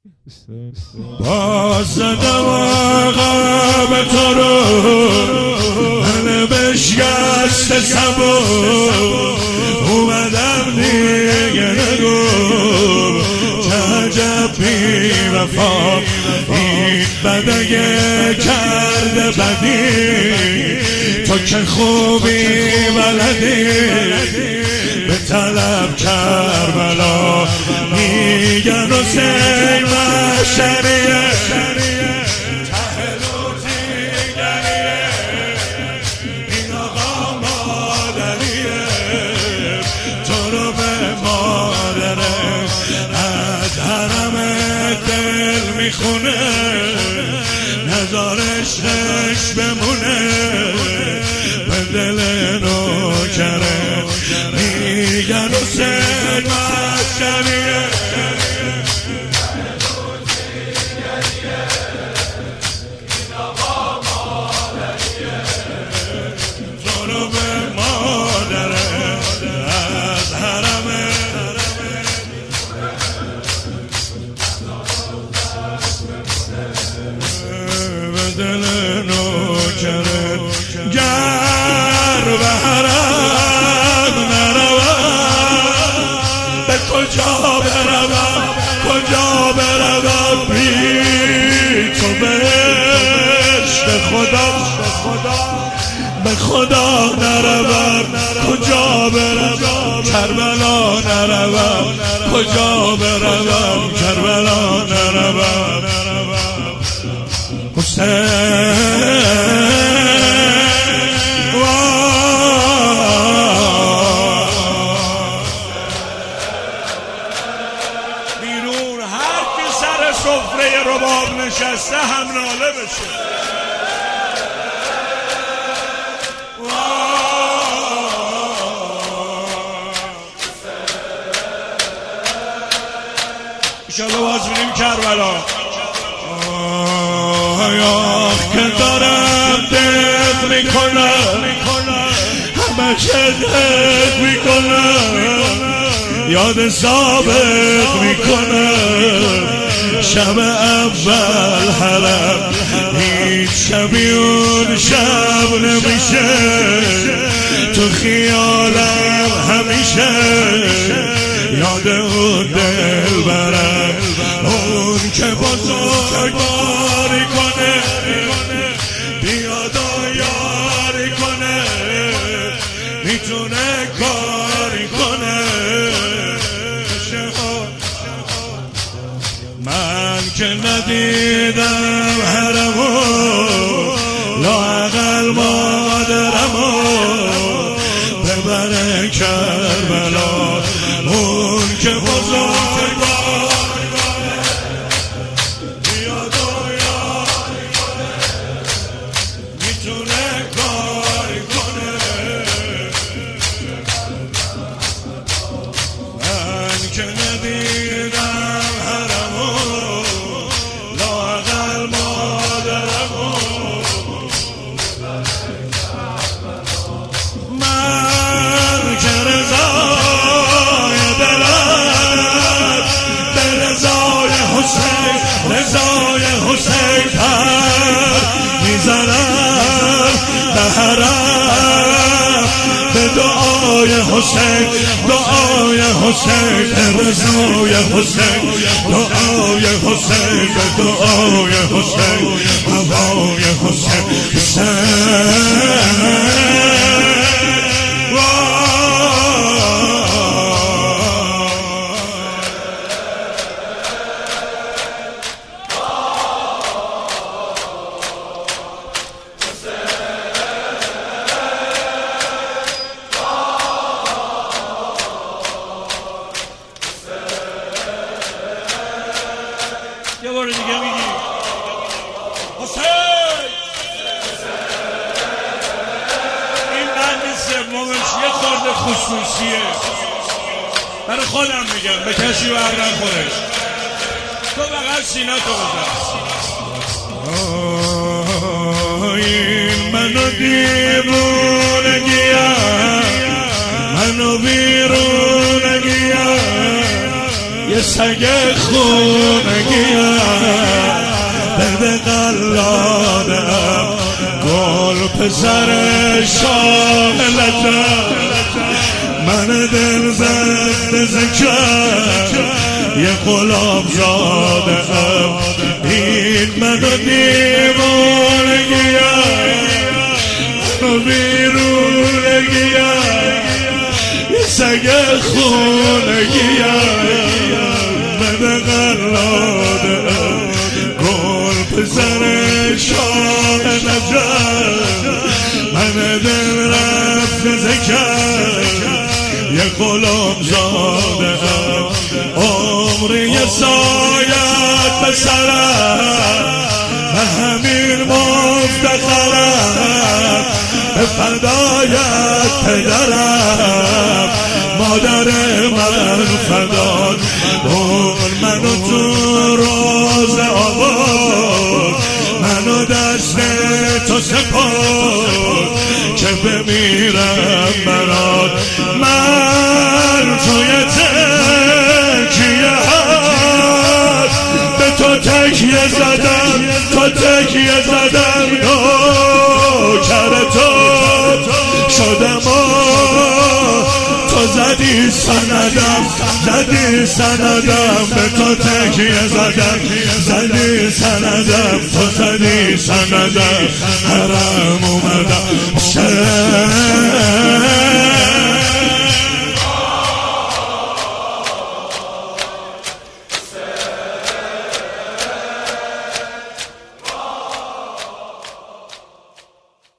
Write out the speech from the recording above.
باز زدم عقب تو رو من بشکست سبو اومدم دیگه نگو عجب بی وفا این بدگه کرده بدی تو که خوبی بلدی به طلب کربلا میگن حسین مشریه این آقا مادریه تو رو به مادره از حرم دل میخونه نزارشش بمونه به دل نوکره میگن حسین مشریه تو رو به مادره از حرم به دل نوکره گر به حرم نروم به کجا بروم کجا بروم بی تو بهشت خدا به خدا نروم کجا بروم کربلا نروم کجا بروم کربلا نروم حسین بیرون هر کی سر سفره رباب نشسته هم ناله بشه انشالله باز بریم کربلا آیاخ که دارم دق میکنم همشه دق میکنم یاد سابق میکنم شب اول حرم هیچ شبی اون شب نمیشه تو خیالم همیشه یاد اون دل برم اون که بزرگواری کنه بیاد و یاری کنه میتونه کاری کنه من که ندیدم حرمو لااقل مادرمو ببره کربلا اون که بزرگواری بیاد و یاری کنه میتونه کاری کنه من که ندیدم حرمو لااقل مادرمو من که رضای دلم به رضای حسین پر میزنم به حرم به دعای حسین به رضای حسین دعای حسین به دعای حسین هوای حسین یه بار دیگه میگی حسین. این بند سومش یه خورده خصوصیه برای خودم میگم به کسی بر نخوره تو فقط سینه تو بزن این منو دیوونگیم منو بیرونگیم یه سگ خونگیم بده قلادم گل پسر شاه لجم من دل زنده زکر یه غلام زادم این منو دیوانگیم منو بیرونگیم یه سگ خونگیم بده قلادم گل پسر شاه نجم من دل رفت زکر یه غلام زادم عمری سایت به سرم همین مفتخرم به فدایت پدرم مادر من فدان اون منو تو روز آورد منو دست تو سپرد که بمیرم برات من توی تکیه هست به تو تکیه زدم تو تکیه زدم نوکر تو شدم تو زدی سندم به تو تکیه زدم زدی سندم تو زدی سندم حرم اومدم